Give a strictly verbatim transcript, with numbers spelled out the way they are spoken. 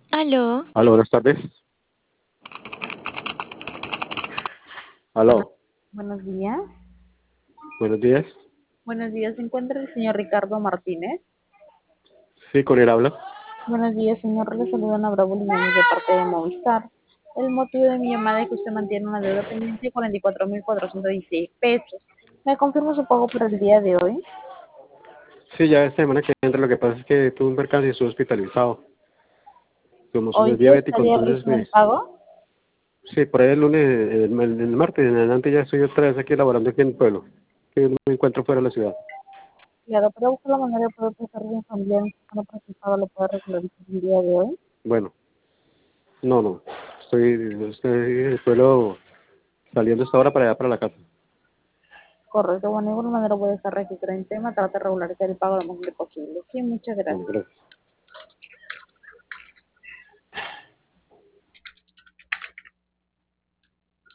Aló, Aló, buenas tardes. Buenos, Aló, buenos días. buenos días. Buenos días, ¿se encuentra el señor Ricardo Martínez? Sí, con él habla. Buenos días, señor. Le saluda Ana Bravo Liñanos de parte de Movistar. El motivo de mi llamada es que usted mantiene una deuda pendiente de cuarenta y cuatro mil cuatrocientos dieciséis pesos. ¿Me confirma su pago para el día de hoy? Sí, ya esta semana que entra, lo que pasa es que tuve un percance y estuve hospitalizado. Como soy ¿Hoy sí diabético, estaría entonces, realizando el pues, pago? sí, por ahí el lunes, el, el- el martes en adelante ya estoy otra vez aquí laborando aquí en el pueblo, que no me encuentro fuera de la ciudad. Claro, pero buscar la manera de poder prestar bien familiar para que el pago lo pueda regularizar el día de hoy. Bueno, no, no, estoy, estoy en el pueblo saliendo esta hora para allá, para la casa. Correcto, bueno, de igual manera voy a estar registrando el tema, trata de regularizar el pago lo más rápido posible. Sí, muchas Bueno, gracias. gracias.